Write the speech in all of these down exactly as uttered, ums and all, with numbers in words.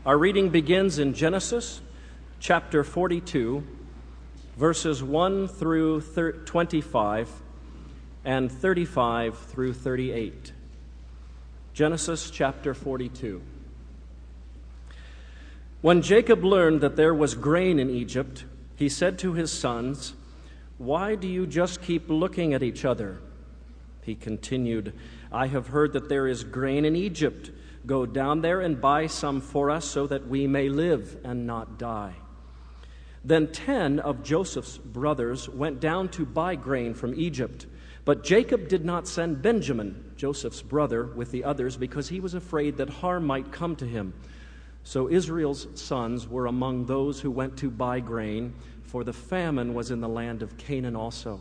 Our reading begins in Genesis chapter forty-two, verses one through twenty-five and thirty-five through thirty-eight. Genesis chapter forty-two. When Jacob learned that there was grain in Egypt, he said to his sons, "Why do you just keep looking at each other?" He continued, "I have heard that there is grain in Egypt. Go down there and buy some for us so that we may live and not die." Then ten of Joseph's brothers went down to buy grain from Egypt. But Jacob did not send Benjamin, Joseph's brother, with the others because he was afraid that harm might come to him. So Israel's sons were among those who went to buy grain, for the famine was in the land of Canaan also.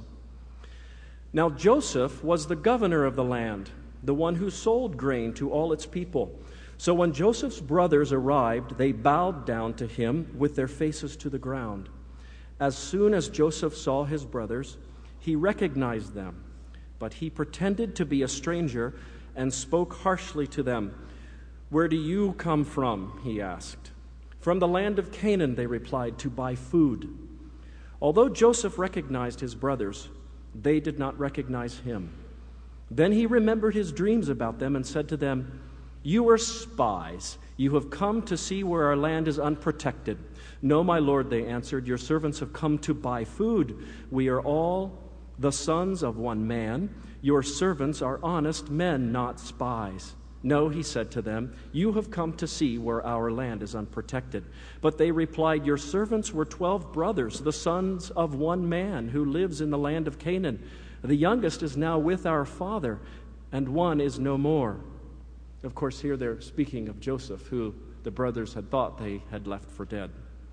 Now Joseph was the governor of the land, the one who sold grain to all its people. So when Joseph's brothers arrived, they bowed down to him with their faces to the ground. As soon as Joseph saw his brothers, he recognized them, but he pretended to be a stranger and spoke harshly to them. "Where do you come from?" he asked. "From the land of Canaan," they replied, "to buy food." Although Joseph recognized his brothers, they did not recognize him. Then he remembered his dreams about them and said to them, "You are spies. You have come to see where our land is unprotected." "No, my lord," they answered, "your servants have come to buy food. We are all the sons of one man. Your servants are honest men, not spies." "No," he said to them, "you have come to see where our land is unprotected." But they replied, "Your servants were twelve brothers, the sons of one man who lives in the land of Canaan. The youngest is now with our father, and one is no more." Of course, here they're speaking of Joseph, who the brothers had thought they had left for dead.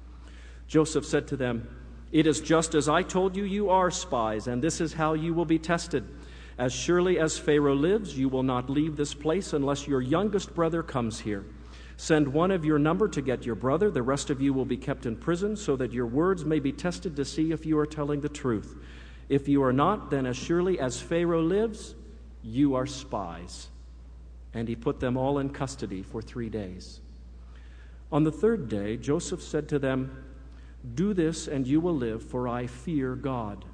Joseph said to them, "It is just as I told you, you are spies, and this is how you will be tested. As surely as Pharaoh lives, you will not leave this place unless your youngest brother comes here. Send one of your number to get your brother. The rest of you will be kept in prison, so that your words may be tested to see if you are telling the truth. If you are not, then as surely as Pharaoh lives, you are spies." And he put them all in custody for three days. On the third day, Joseph said to them, "Do this and you will live, for I fear God.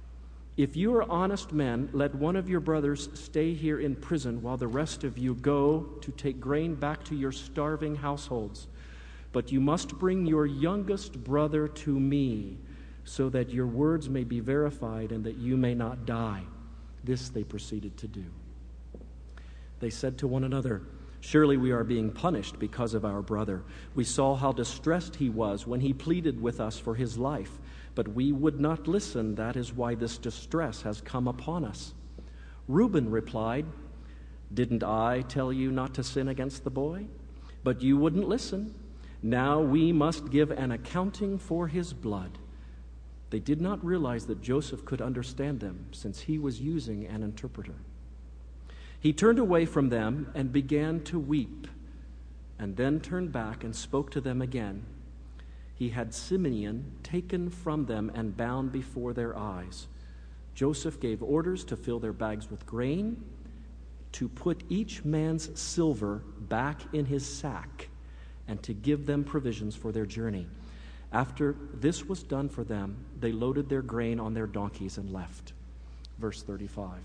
If you are honest men, let one of your brothers stay here in prison while the rest of you go to take grain back to your starving households. But you must bring your youngest brother to me, so that your words may be verified and that you may not die." This they proceeded to do. They said to one another, "Surely we are being punished because of our brother. We saw how distressed he was when he pleaded with us for his life, but we would not listen. That is why this distress has come upon us." Reuben replied, "Didn't I tell you not to sin against the boy? But you wouldn't listen. Now we must give an accounting for his blood." They did not realize that Joseph could understand them, since he was using an interpreter. He turned away from them and began to weep, and then turned back and spoke to them again. He had Simeon taken from them and bound before their eyes. Joseph gave orders to fill their bags with grain, to put each man's silver back in his sack, and to give them provisions for their journey. After this was done for them, they loaded their grain on their donkeys and left. Verse thirty-five.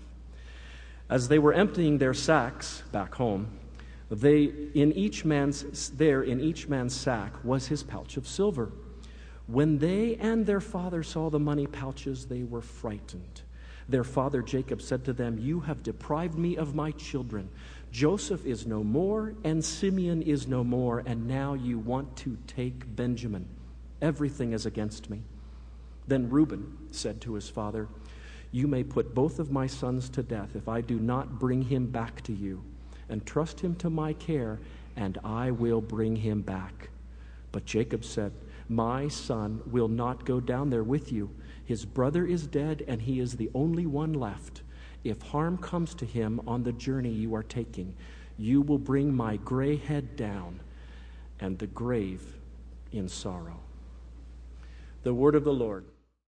As they were emptying their sacks back home, they in each man's there in each man's sack was his pouch of silver. When they and their father saw the money pouches, they were frightened. Their father Jacob said to them, "You have deprived me of my children. Joseph is no more, and Simeon is no more, and now you want to take Benjamin. Everything is against me." Then Reuben said to his father, "You may put both of my sons to death if I do not bring him back to you, and trust him to my care, and I will bring him back." But Jacob said, "My son will not go down there with you. His brother is dead, and he is the only one left. If harm comes to him on the journey you are taking, you will bring my gray head down, and the grave in sorrow." The word of the Lord.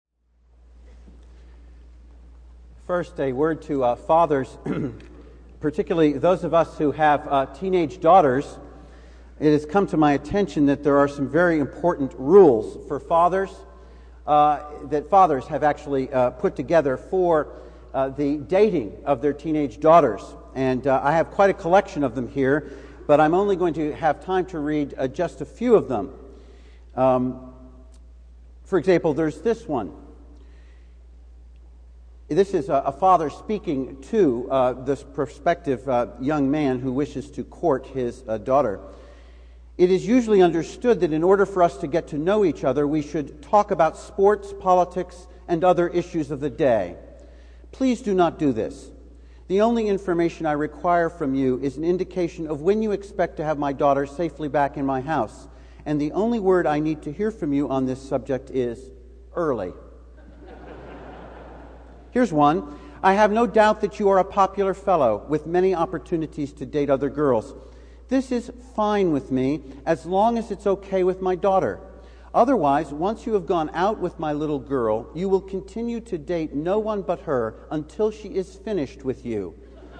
First, a word to uh, fathers, particularly those of us who have uh, teenage daughters. it has come to my attention that there are some very important rules for fathers, uh, that fathers have actually uh, put together for uh, the dating of their teenage daughters. And uh, I have quite a collection of them here, but I'm only going to have time to read uh, just a few of them. Um, for example, there's this one. This is a, a father speaking to uh, this prospective uh, young man who wishes to court his uh, daughter. It is usually understood that in order for us to get to know each other, we should talk about sports, politics, and other issues of the day. Please do not do this. The only information I require from you is an indication of when you expect to have my daughter safely back in my house. And the only word I need to hear from you on this subject is early. Here's one. I have no doubt that you are a popular fellow with many opportunities to date other girls. This is fine with me as long as it's okay with my daughter. Otherwise, once you have gone out with my little girl, you will continue to date no one but her until she is finished with you.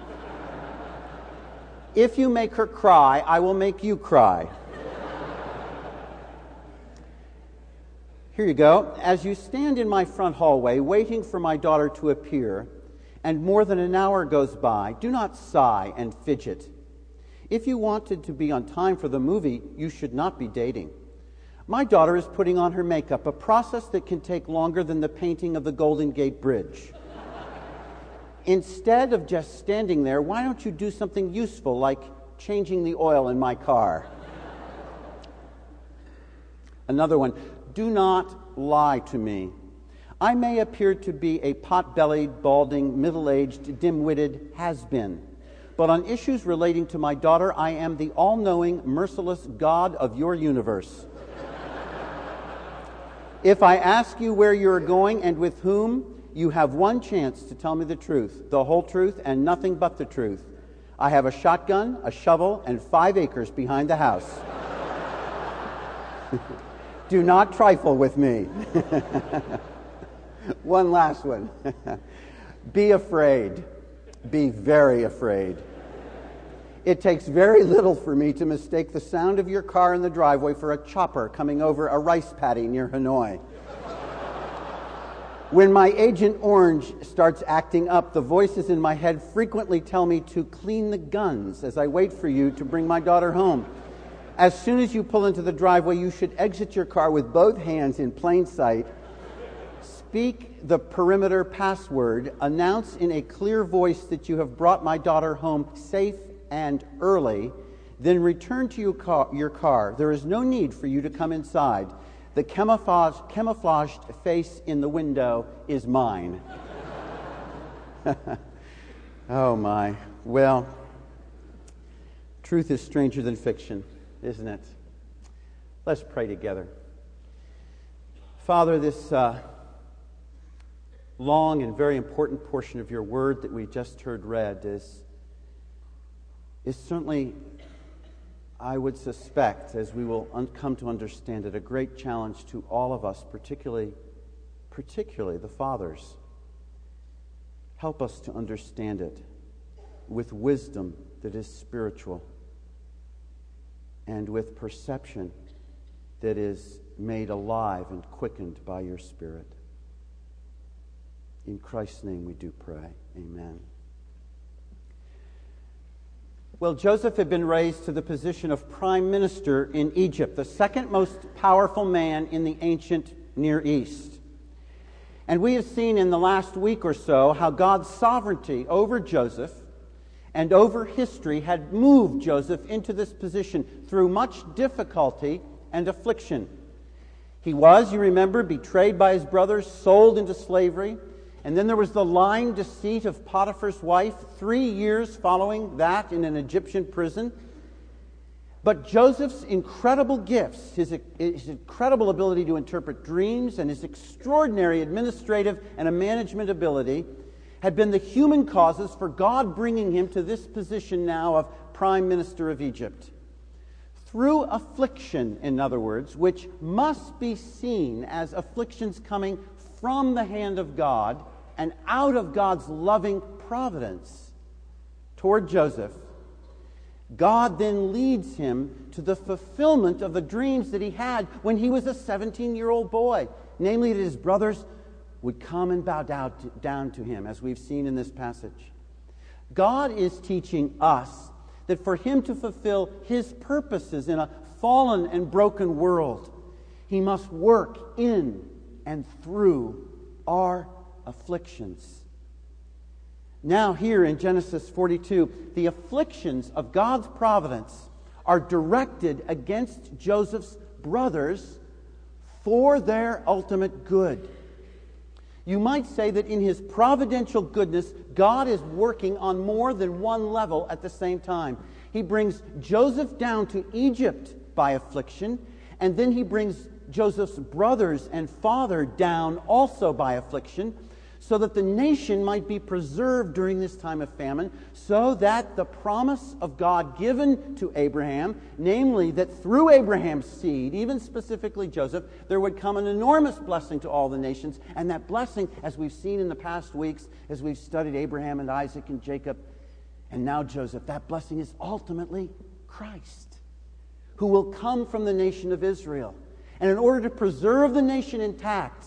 If you make her cry, I will make you cry. Here you go. As you stand in my front hallway waiting for my daughter to appear, and more than an hour goes by, do not sigh and fidget. If you wanted to be on time for the movie, you should not be dating. My daughter is putting on her makeup, a process that can take longer than the painting of the Golden Gate Bridge. Instead of just standing there, why don't you do something useful like changing the oil in my car? Another one. Do not lie to me. I may appear to be a pot-bellied, balding, middle-aged, dim-witted has-been. But on issues relating to my daughter, I am the all-knowing, merciless God of your universe. If I ask you where you're going and with whom, you have one chance to tell me the truth, the whole truth, and nothing but the truth. I have a shotgun, a shovel, and five acres behind the house. Do not trifle with me. One last one. Be afraid. Be very afraid. It takes very little for me to mistake the sound of your car in the driveway for a chopper coming over a rice paddy near Hanoi. When my Agent Orange starts acting up, the voices in my head frequently tell me to clean the guns as I wait for you to bring my daughter home. As soon as you pull into the driveway, you should exit your car with both hands in plain sight. Speak the perimeter password. Announce in a clear voice that you have brought my daughter home safe and early. Then return to your car. Your car. There is no need for you to come inside. The camouflage, camouflaged face in the window is mine. Oh, my. Well, truth is stranger than fiction, isn't it? Let's pray together. Father, this uh, long and very important portion of your word that we just heard read is, is certainly, I would suspect, as we will un- come to understand it, a great challenge to all of us, particularly, particularly the fathers. Help us to understand it with wisdom that is spiritual and with perception that is made alive and quickened by your Spirit. In Christ's name we do pray. Amen. Well, Joseph had been raised to the position of prime minister in Egypt, the second most powerful man in the ancient Near East. And we have seen in the last week or so how God's sovereignty over Joseph and over history had moved Joseph into this position through much difficulty and affliction. He was, you remember, betrayed by his brothers, sold into slavery. And then there was the lying deceit of Potiphar's wife, three years following that in an Egyptian prison. But Joseph's incredible gifts, his, his incredible ability to interpret dreams, and his extraordinary administrative and management ability had been the human causes for God bringing him to this position now of Prime Minister of Egypt. Through affliction, in other words, which must be seen as afflictions coming from the hand of God and out of God's loving providence toward Joseph, God then leads him to the fulfillment of the dreams that he had when he was a seventeen-year-old boy, namely that his brothers would come and bow down to, down to him, as we've seen in this passage. God is teaching us that for him to fulfill his purposes in a fallen and broken world, he must work in and through our afflictions. Now here in Genesis forty-two, the afflictions of God's providence are directed against Joseph's brothers for their ultimate good. You might say that in his providential goodness, God is working on more than one level at the same time. He brings Joseph down to Egypt by affliction, and then he brings Joseph's brothers and father down also by affliction, so that the nation might be preserved during this time of famine, so that the promise of God given to Abraham, namely that through Abraham's seed, even specifically Joseph, there would come an enormous blessing to all the nations. And that blessing, as we've seen in the past weeks, as we've studied Abraham and Isaac and Jacob, and now Joseph, that blessing is ultimately Christ, who will come from the nation of Israel. And in order to preserve the nation intact,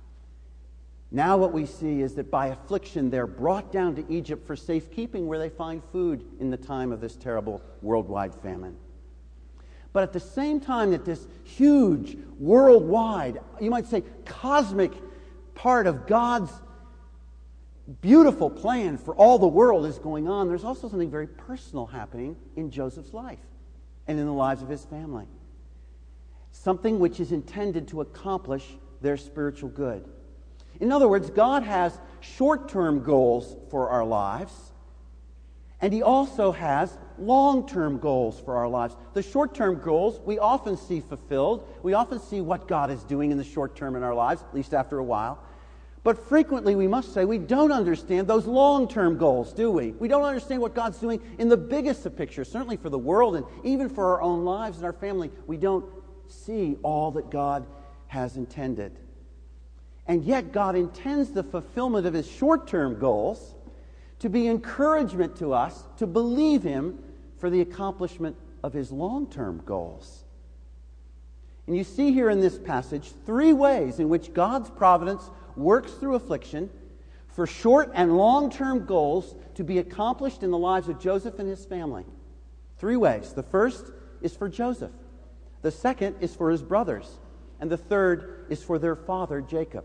now what we see is that by affliction they're brought down to Egypt for safekeeping, where they find food in the time of this terrible worldwide famine. But at the same time that this huge, worldwide, you might say cosmic part of God's beautiful plan for all the world is going on, there's also something very personal happening in Joseph's life and in the lives of his family. Something which is intended to accomplish their spiritual good. In other words, God has short-term goals for our lives, and he also has long-term goals for our lives. The short-term goals we often see fulfilled. We often see what God is doing in the short term in our lives, at least after a while. But frequently, we must say, we don't understand those long-term goals, do we? We don't understand what God's doing in the biggest of pictures, certainly for the world and even for our own lives and our family. We don't see all that God has intended. And yet God intends the fulfillment of his short-term goals to be encouragement to us to believe him for the accomplishment of his long-term goals. And you see here in this passage three ways in which God's providence works through affliction for short and long-term goals to be accomplished in the lives of Joseph and his family. Three ways. The first is for Joseph. The second is for his brothers. And the third is for their father, Jacob.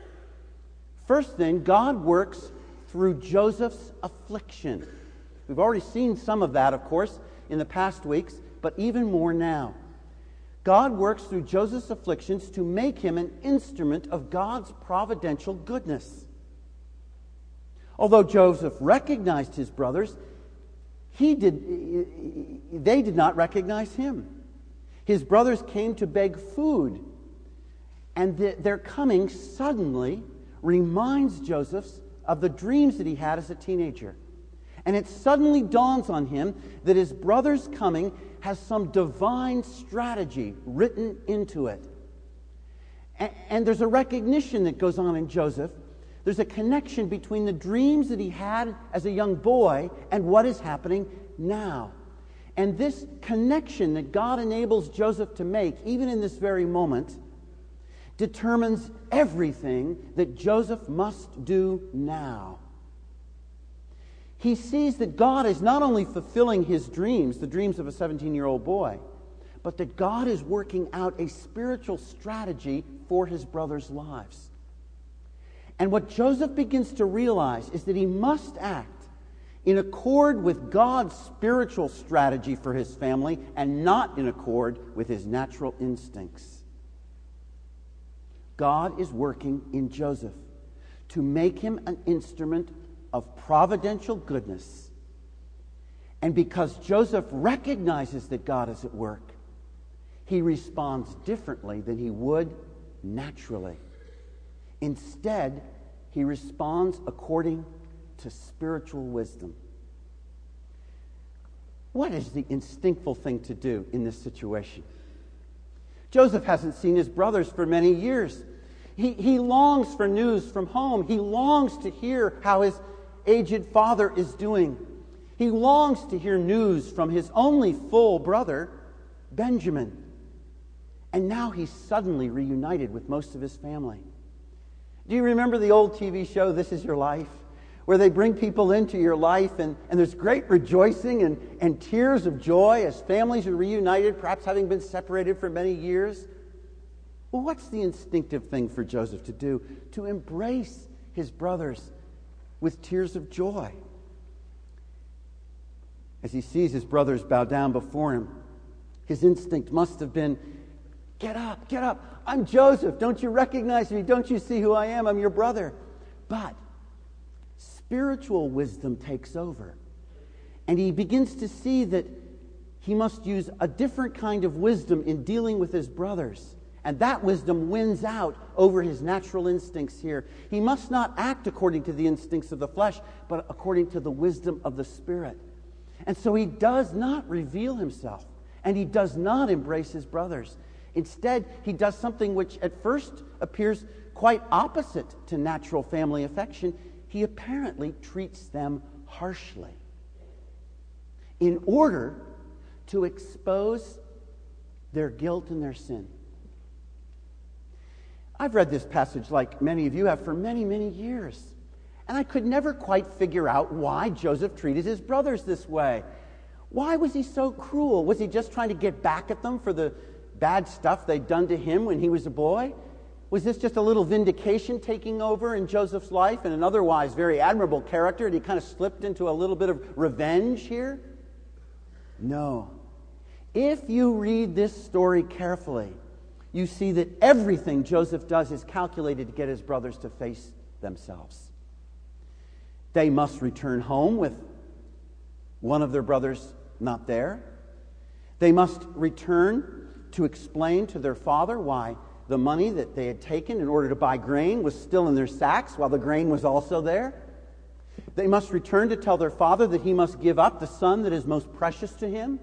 First, then, God works through Joseph's affliction. We've already seen some of that, of course, in the past weeks, but even more now. God works through Joseph's afflictions to make him an instrument of God's providential goodness. Although Joseph recognized his brothers, he did, they did not recognize him. His brothers came to beg food, and the, their coming suddenly reminds Joseph of the dreams that he had as a teenager. And it suddenly dawns on him that his brother's coming has some divine strategy written into it. And, and there's a recognition that goes on in Joseph. There's a connection between the dreams that he had as a young boy and what is happening now. And this connection that God enables Joseph to make, even in this very moment, determines everything that Joseph must do now. He sees that God is not only fulfilling his dreams, the dreams of a seventeen-year-old boy, but that God is working out a spiritual strategy for his brothers' lives. And what Joseph begins to realize is that he must act in accord with God's spiritual strategy for his family and not in accord with his natural instincts. God is working in Joseph to make him an instrument of providential goodness. And because Joseph recognizes that God is at work, he responds differently than he would naturally. Instead, he responds according to spiritual wisdom. What is the instinctful thing to do in this situation? Joseph hasn't seen his brothers for many years. He, he longs for news from home. He longs to hear how his aged father is doing. He longs to hear news from his only full brother, Benjamin. And now he's suddenly reunited with most of his family. Do you remember the old T V show, This Is Your Life? Where they bring people into your life and, and there's great rejoicing and, and tears of joy as families are reunited, perhaps having been separated for many years. Well, what's the instinctive thing for Joseph to do? To embrace his brothers with tears of joy. As he sees his brothers bow down before him, his instinct must have been, get up, get up. I'm Joseph. Don't you recognize me? Don't you see who I am? I'm your brother. But spiritual wisdom takes over. And he begins to see that he must use a different kind of wisdom in dealing with his brothers. And that wisdom wins out over his natural instincts here. He must not act according to the instincts of the flesh, but according to the wisdom of the Spirit. And so he does not reveal himself, and he does not embrace his brothers. Instead, he does something which at first appears quite opposite to natural family affection. He apparently treats them harshly in order to expose their guilt and their sin. I've read this passage, like many of you have, for many, many years. And I could never quite figure out why Joseph treated his brothers this way. Why was he so cruel? Was he just trying to get back at them for the bad stuff they'd done to him when he was a boy? Was this just a little vindication taking over in Joseph's life and an otherwise very admirable character, and he kind of slipped into a little bit of revenge here? No. If you read this story carefully, you see that everything Joseph does is calculated to get his brothers to face themselves. They must return home with one of their brothers not there. They must return to explain to their father why the money that they had taken in order to buy grain was still in their sacks while the grain was also there. They must return to tell their father that he must give up the son that is most precious to him.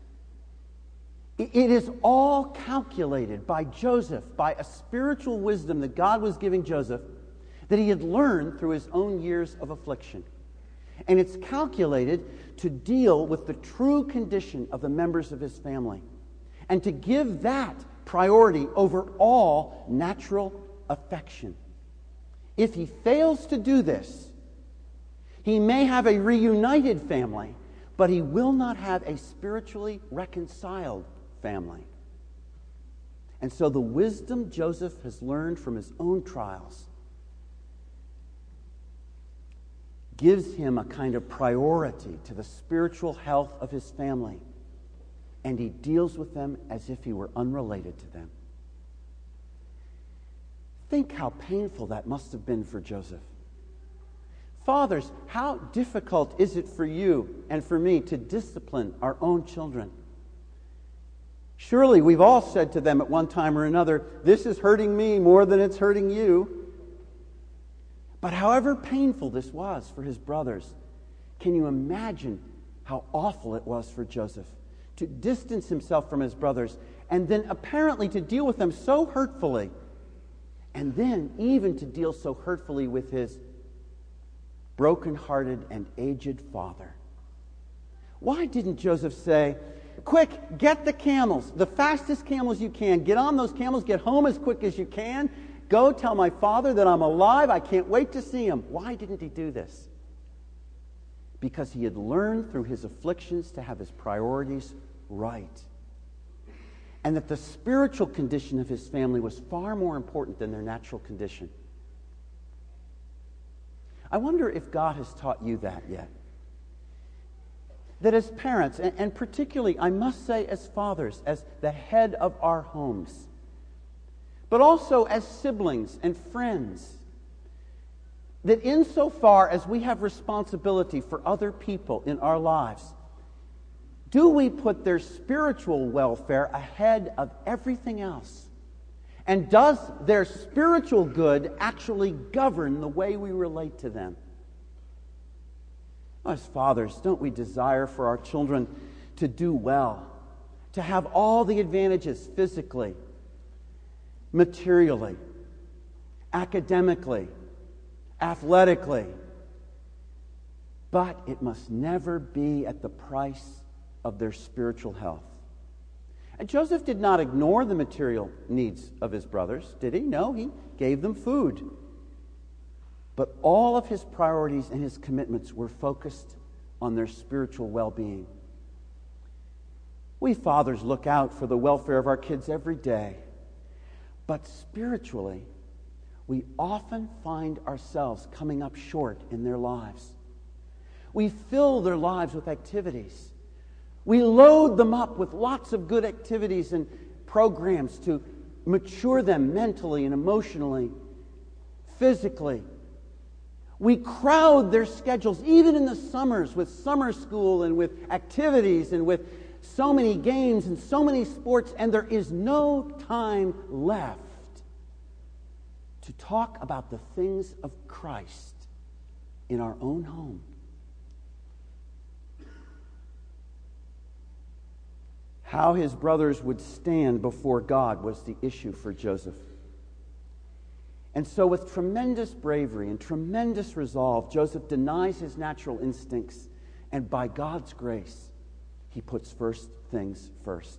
It is all calculated by Joseph, by a spiritual wisdom that God was giving Joseph that he had learned through his own years of affliction. And it's calculated to deal with the true condition of the members of his family and to give that priority over all natural affection. If he fails to do this, he may have a reunited family, but he will not have a spiritually reconciled family. And so the wisdom Joseph has learned from his own trials gives him a kind of priority to the spiritual health of his family, and he deals with them as if he were unrelated to them. Think how painful that must have been for Joseph. Fathers, how difficult is it for you and for me to discipline our own children? Surely we've all said to them at one time or another, this is hurting me more than it's hurting you. But however painful this was for his brothers, can you imagine how awful it was for Joseph to distance himself from his brothers and then apparently to deal with them so hurtfully, and then even to deal so hurtfully with his broken-hearted and aged father? Why didn't Joseph say, quick, get the camels, the fastest camels you can. Get on those camels, get home as quick as you can. Go tell my father that I'm alive. I can't wait to see him. Why didn't he do this? Because he had learned through his afflictions to have his priorities right. And that the spiritual condition of his family was far more important than their natural condition. I wonder if God has taught you that yet. That as parents, and, and particularly, I must say, as fathers, as the head of our homes, but also as siblings and friends, that insofar as we have responsibility for other people in our lives, do we put their spiritual welfare ahead of everything else? And does their spiritual good actually govern the way we relate to them? As fathers, don't we desire for our children to do well, to have all the advantages physically, materially, academically, athletically, but it must never be at the price of their spiritual health. And Joseph did not ignore the material needs of his brothers, did he? No, he gave them food. But all of his priorities and his commitments were focused on their spiritual well-being. We fathers look out for the welfare of our kids every day. But spiritually, we often find ourselves coming up short in their lives. We fill their lives with activities. We load them up with lots of good activities and programs to mature them mentally and emotionally, physically. We crowd their schedules, even in the summers, with summer school and with activities and with so many games and so many sports, and there is no time left to talk about the things of Christ in our own home. How his brothers would stand before God was the issue for Joseph. And so with tremendous bravery and tremendous resolve, Joseph denies his natural instincts, and by God's grace, he puts first things first.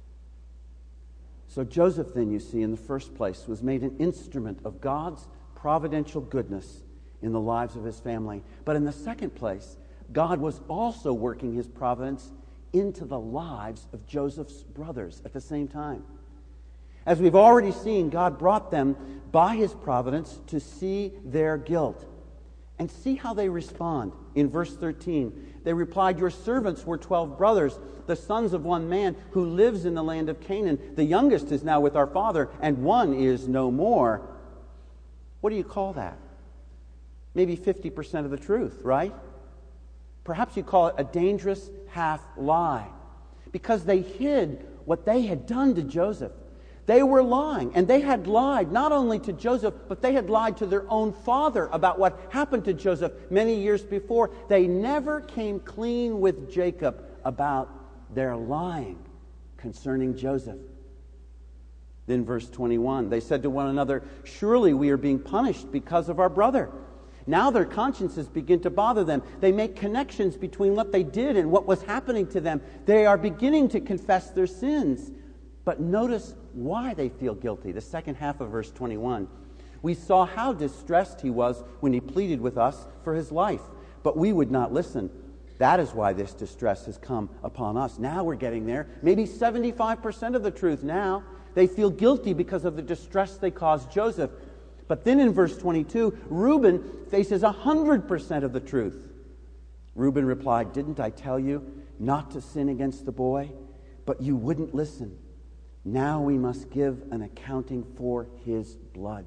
So Joseph then, you see, in the first place, was made an instrument of God's providential goodness in the lives of his family. But in the second place, God was also working his providence into the lives of Joseph's brothers at the same time. As we've already seen, God brought them by his providence to see their guilt. And see how they respond. In verse thirteen, they replied, "Your servants were twelve brothers, the sons of one man who lives in the land of Canaan. The youngest is now with our father, and one is no more." What do you call that? Maybe fifty percent of the truth, right? Perhaps you call it a dangerous half lie. Because they hid what they had done to Joseph. They were lying, and they had lied not only to Joseph, but they had lied to their own father about what happened to Joseph many years before. They never came clean with Jacob about their lying concerning Joseph. Then verse twenty-one, they said to one another, "Surely we are being punished because of our brother." Now their consciences begin to bother them. They make connections between what they did and what was happening to them. They are beginning to confess their sins. But notice why they feel guilty. The second half of verse twenty-one. "We saw how distressed he was when he pleaded with us for his life, but we would not listen. That is why this distress has come upon us." Now we're getting there. Maybe seventy-five percent of the truth now. They feel guilty because of the distress they caused Joseph. But then in verse twenty-two, Reuben faces one hundred percent of the truth. Reuben replied, "Didn't I tell you not to sin against the boy? But you wouldn't listen. Now we must give an accounting for his blood."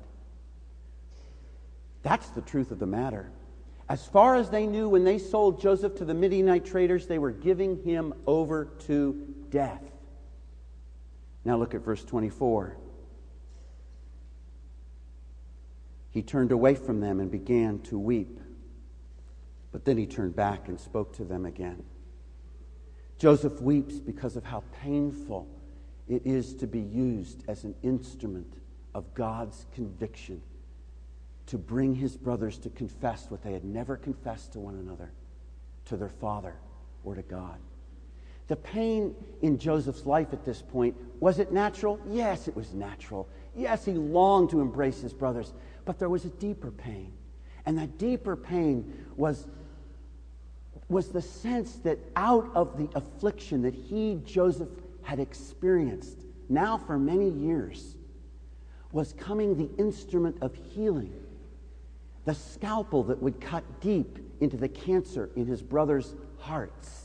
That's the truth of the matter. As far as they knew, when they sold Joseph to the Midianite traders, they were giving him over to death. Now look at verse twenty-four. He turned away from them and began to weep. But then he turned back and spoke to them again. Joseph weeps because of how painful it is to be used as an instrument of God's conviction to bring his brothers to confess what they had never confessed to one another, to their father or to God. The pain in Joseph's life at this point, was it natural? Yes, it was natural. Yes, he longed to embrace his brothers, but there was a deeper pain. And that deeper pain was, was the sense that out of the affliction that he, Joseph, had experienced now for many years, was coming the instrument of healing, the scalpel that would cut deep into the cancer in his brothers' hearts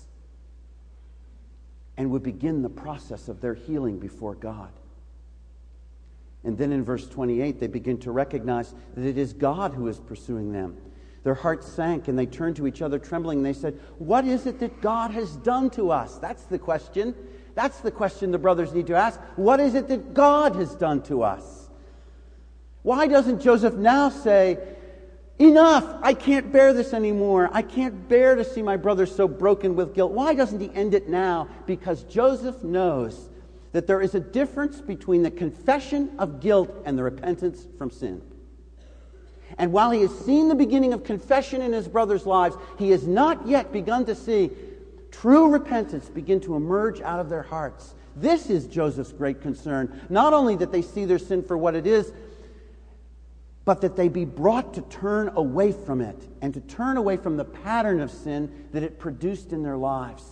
and would begin the process of their healing before God. And then in verse twenty-eight, they begin to recognize that it is God who is pursuing them. Their hearts sank and they turned to each other trembling and they said, "What is it that God has done to us?" That's the question. That's the question the brothers need to ask. What is it that God has done to us? Why doesn't Joseph now say, "Enough, I can't bear this anymore. I can't bear to see my brothers so broken with guilt"? Why doesn't he end it now? Because Joseph knows that there is a difference between the confession of guilt and the repentance from sin. And while he has seen the beginning of confession in his brothers' lives, he has not yet begun to see true repentance begin to emerge out of their hearts. This is Joseph's great concern. Not only that they see their sin for what it is, but that they be brought to turn away from it and to turn away from the pattern of sin that it produced in their lives.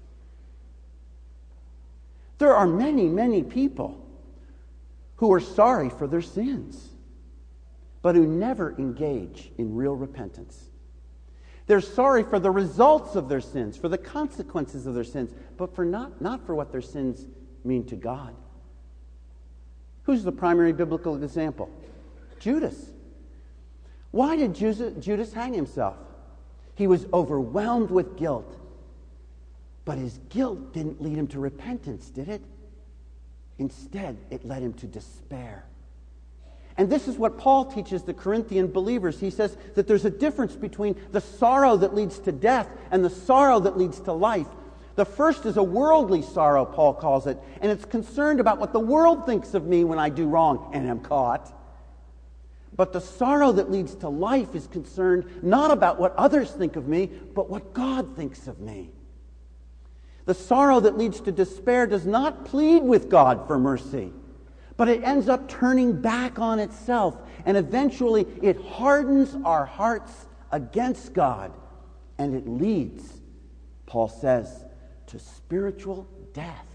There are many, many people who are sorry for their sins, but who never engage in real repentance. They're sorry for the results of their sins, for the consequences of their sins, but for not, not for what their sins mean to God. Who's the primary biblical example? Judas. Why did Judas hang himself? He was overwhelmed with guilt. But his guilt didn't lead him to repentance, did it? Instead, it led him to despair. And this is what Paul teaches the Corinthian believers. He says that there's a difference between the sorrow that leads to death and the sorrow that leads to life. The first is a worldly sorrow, Paul calls it, and it's concerned about what the world thinks of me when I do wrong and am caught. But the sorrow that leads to life is concerned not about what others think of me, but what God thinks of me. The sorrow that leads to despair does not plead with God for mercy, but it ends up turning back on itself, and eventually it hardens our hearts against God, and it leads, Paul says, to spiritual death.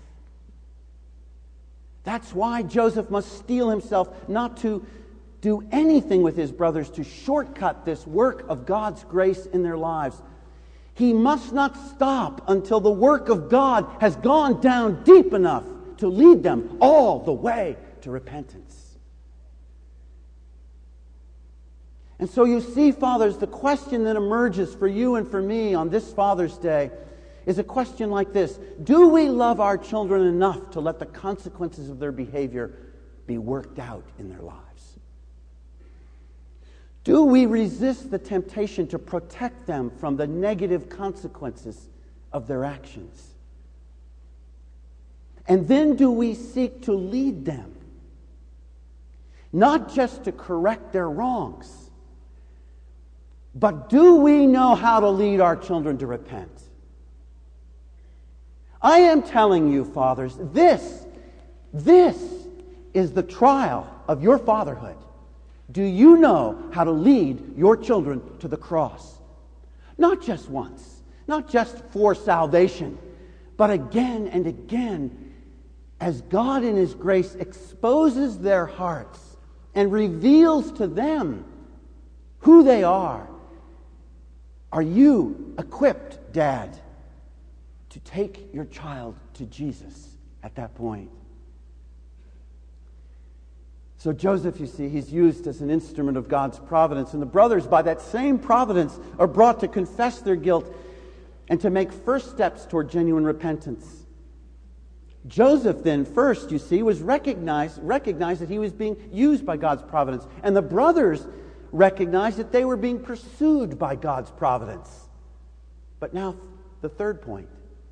That's why Joseph must steel himself not to do anything with his brothers to shortcut this work of God's grace in their lives. He must not stop until the work of God has gone down deep enough to lead them all the way to repentance. And so you see, fathers, the question that emerges for you and for me on this Father's Day is a question like this. Do we love our children enough to let the consequences of their behavior be worked out in their lives? Do we resist the temptation to protect them from the negative consequences of their actions? And then do we seek to lead them, not just to correct their wrongs, but do we know how to lead our children to repent? I am telling you, fathers, this, this is the trial of your fatherhood. Do you know how to lead your children to the cross? Not just once, not just for salvation, but again and again, as God in His grace exposes their hearts and reveals to them who they are. Are you equipped, Dad, to take your child to Jesus at that point? So Joseph, you see, he's used as an instrument of God's providence. And the brothers, by that same providence, are brought to confess their guilt and to make first steps toward genuine repentance. Joseph then, first, you see, was recognized, recognized that he was being used by God's providence. And the brothers recognized that they were being pursued by God's providence. But now, the third point.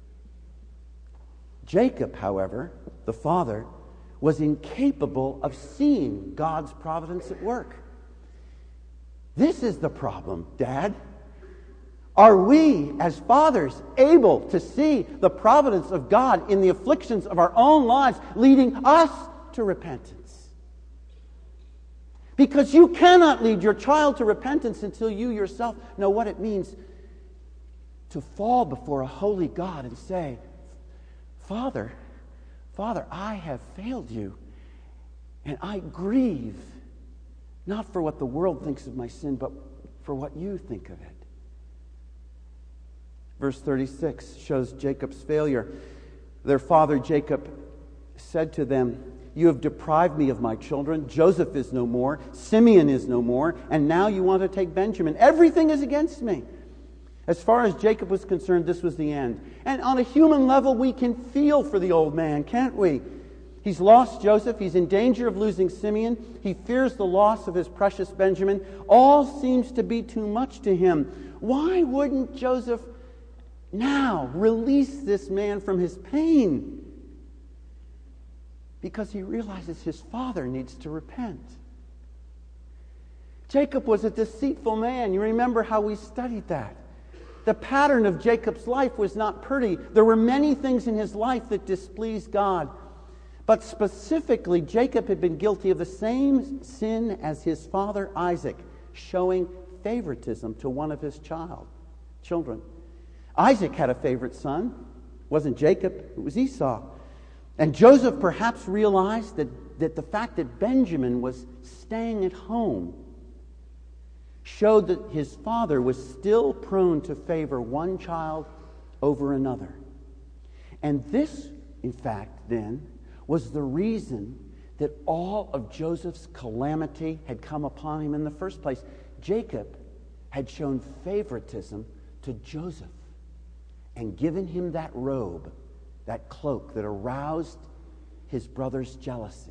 Jacob, however, the father, was incapable of seeing God's providence at work. This is the problem, Dad. Are we, as fathers, able to see the providence of God in the afflictions of our own lives, leading us to repentance? Because you cannot lead your child to repentance until you yourself know what it means to fall before a holy God and say, Father, Father, I have failed you, and I grieve, not for what the world thinks of my sin, but for what you think of it. Verse thirty-six shows Jacob's failure. Their father Jacob said to them, you have deprived me of my children. Joseph is no more. Simeon is no more. And now you want to take Benjamin. Everything is against me. As far as Jacob was concerned, this was the end. And on a human level, we can feel for the old man, can't we? He's lost Joseph. He's in danger of losing Simeon. He fears the loss of his precious Benjamin. All seems to be too much to him. Why wouldn't Joseph now release this man from his pain? Because he realizes his father needs to repent. Jacob was a deceitful man. You remember how we studied that. The pattern of Jacob's life was not pretty. There were many things in his life that displeased God. But specifically, Jacob had been guilty of the same sin as his father Isaac, showing favoritism to one of his child, children. Isaac had a favorite son. It wasn't Jacob, it was Esau. And Joseph perhaps realized that, that the fact that Benjamin was staying at home showed that his father was still prone to favor one child over another. And this, in fact, then, was the reason that all of Joseph's calamity had come upon him in the first place. Jacob had shown favoritism to Joseph and given him that robe, that cloak that aroused his brother's jealousy.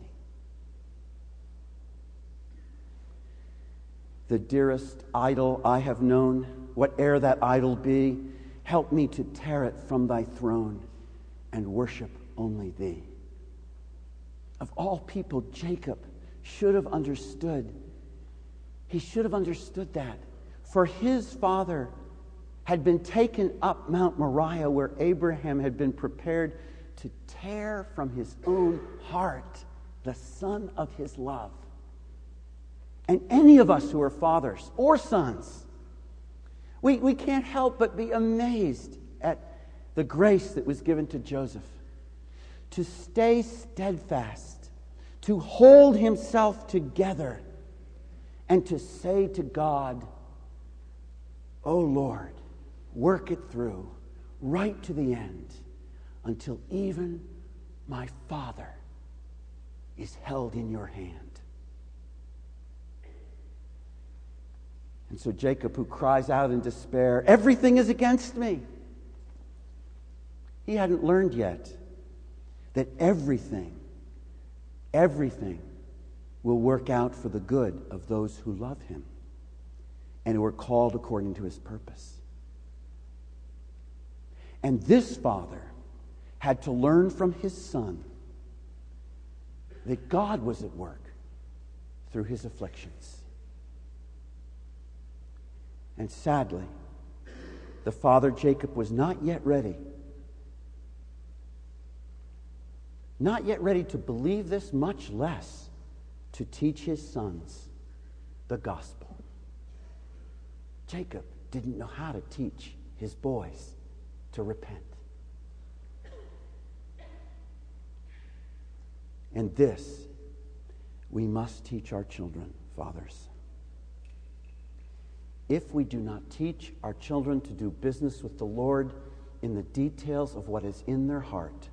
The dearest idol I have known, whate'er that idol be, help me to tear it from thy throne and worship only thee. Of all people, Jacob should have understood. He should have understood that. For his father had been taken up Mount Moriah, where Abraham had been prepared to tear from his own heart the son of his love. And any of us who are fathers or sons, we, we can't help but be amazed at the grace that was given to Joseph to stay steadfast, to hold himself together, and to say to God, "O Lord, work it through right to the end until even my father is held in your hand." And so Jacob, who cries out in despair, "Everything is against me," he hadn't learned yet that everything, everything will work out for the good of those who love him and who are called according to his purpose. And this father had to learn from his son that God was at work through his afflictions. And sadly, the father Jacob was not yet ready. Not yet ready to believe this, much less to teach his sons the gospel. Jacob didn't know how to teach his boys to repent. And this we must teach our children, fathers. If we do not teach our children to do business with the Lord in the details of what is in their heart,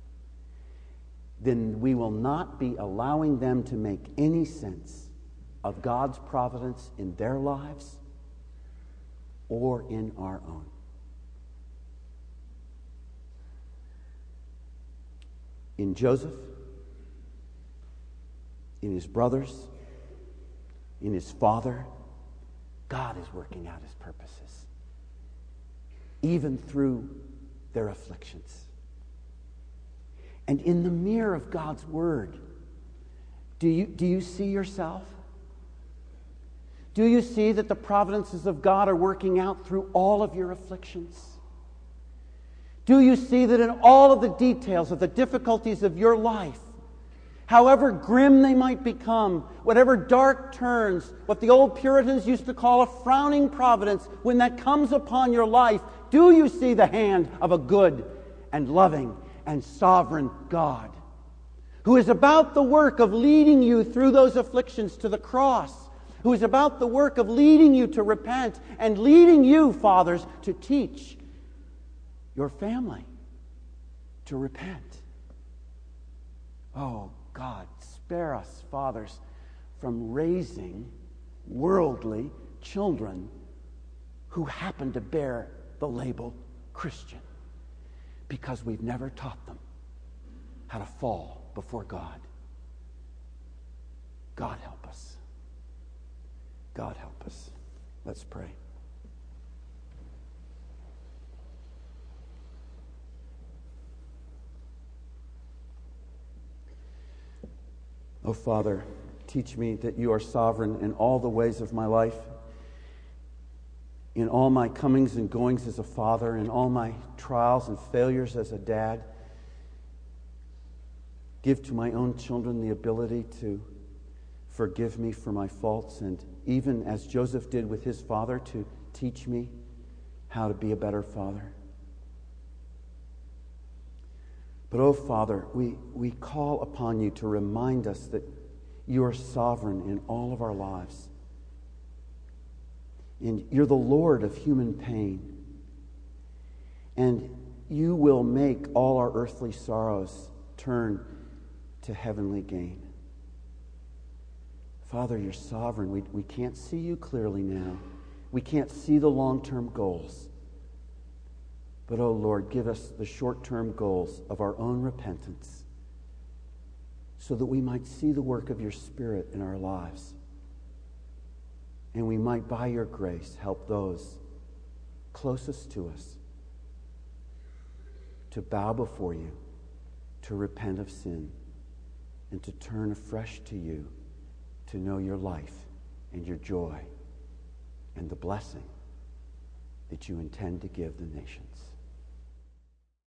then we will not be allowing them to make any sense of God's providence in their lives or in our own. In Joseph, in his brothers, in his father, God is working out his purposes, even through their afflictions. And in the mirror of God's word, do you, do you see yourself? Do you see that the providences of God are working out through all of your afflictions? Do you see that in all of the details of the difficulties of your life, however grim they might become, whatever dark turns, what the old Puritans used to call a frowning providence, when that comes upon your life, do you see the hand of a good and loving and sovereign God, who is about the work of leading you through those afflictions to the cross, who is about the work of leading you to repent and leading you, fathers, to teach your family to repent? Oh, God, spare us, fathers, from raising worldly children who happen to bear the label Christian, because we've never taught them how to fall before God. God help us. God help us. Let's pray. Oh, Father, teach me that you are sovereign in all the ways of my life, in all my comings and goings as a father, in all my trials and failures as a dad. Give to my own children the ability to forgive me for my faults, and even as Joseph did with his father, to teach me how to be a better father. But, oh Father, we, we call upon you to remind us that you are sovereign in all of our lives. And you're the Lord of human pain. And you will make all our earthly sorrows turn to heavenly gain. Father, you're sovereign. We, we can't see you clearly now. We can't see the long-term goals. But, oh Lord, give us the short-term goals of our own repentance so that we might see the work of your Spirit in our lives. And we might, by your grace, help those closest to us to bow before you, to repent of sin, and to turn afresh to you, to know your life and your joy and the blessing that you intend to give the nations.